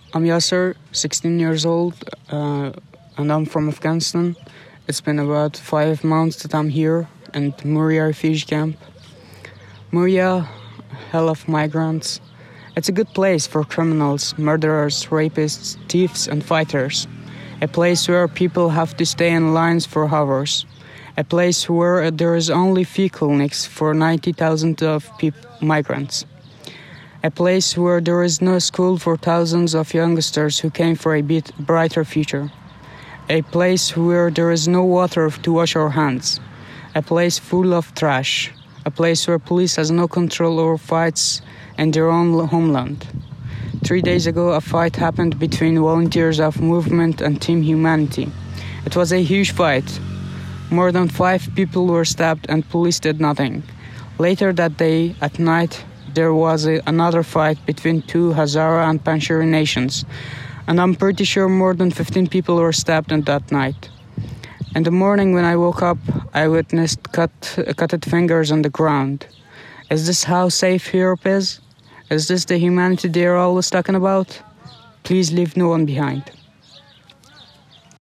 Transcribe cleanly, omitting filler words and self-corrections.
I'm Yasser, 16 years old, and I'm from Afghanistan. It's been about 5 months that I'm here in Moria refugee camp. Moria, hell of migrants. It's a good place for criminals, murderers, rapists, thieves, and fighters. A place where people have to stay in lines for hours. A place where there is only free clinics for 90,000 of migrants. A place where there is no school for thousands of youngsters who came for a brighter future. A place where there is no water to wash our hands. A place full of trash. A place where police has no control over fights in their own homeland. 3 days ago, a fight happened between volunteers of Movement and Team Humanity. It was a huge fight. More than 5 people were stabbed and police did nothing. Later that day, at night, there was another fight between two Hazara and Panjshiri nations, and I'm pretty sure more than 15 people were stabbed in that night. In the morning when I woke up, I witnessed cutted fingers on the ground. Is this how safe Europe is? Is this the humanity they're always talking about? Please leave no one behind.